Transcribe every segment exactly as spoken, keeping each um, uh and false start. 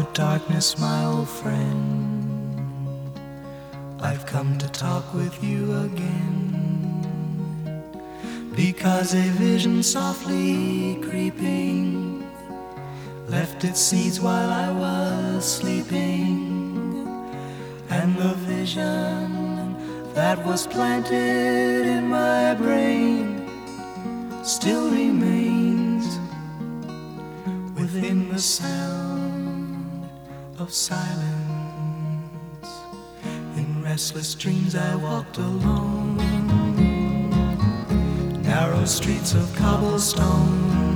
darkness, my old friend, I've come to talk with you again, because a vision softly creeping left its seeds while I was sleeping, and the vision that was planted in my brain still remains within the sound of silence. In restless dreams I walked alone, narrow streets of cobblestone,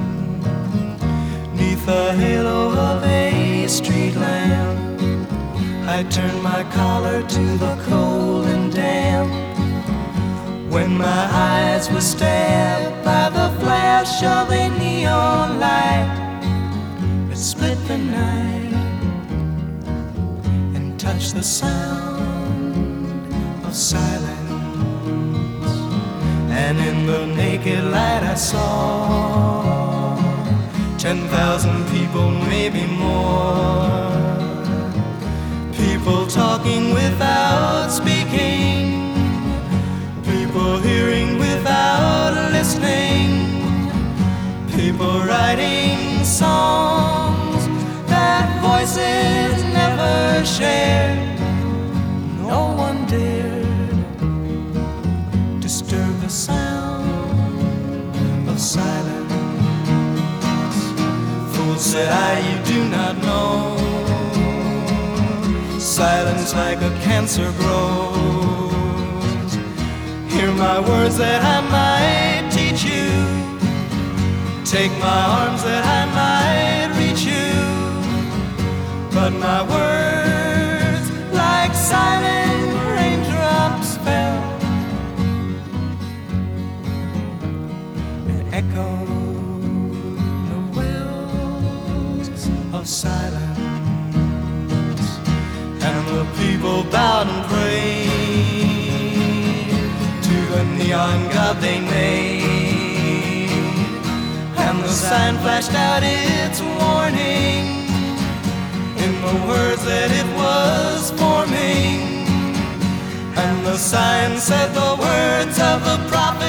neath the halo of a street lamp. I turned my collar to the cold and damp, when my eyes were stabbed by the flash of a neon light that split the night and touched the sound of silence. And in the naked light I saw ten thousand people, maybe more, people talking without speaking, people hearing without listening, people writing songs that voices never shared. No one dared disturb the sound of silence. Fool, said I, you do not know, silence like a cancer grows. Hear my words that I might teach you, take my arms that I might reach you, but my words like silent raindrops fell and echoed the wells of silence. And the people bowed and prayed to the neon god they made, and the sign flashed out its warning in the words that it was forming, and the sign said the words of the prophet.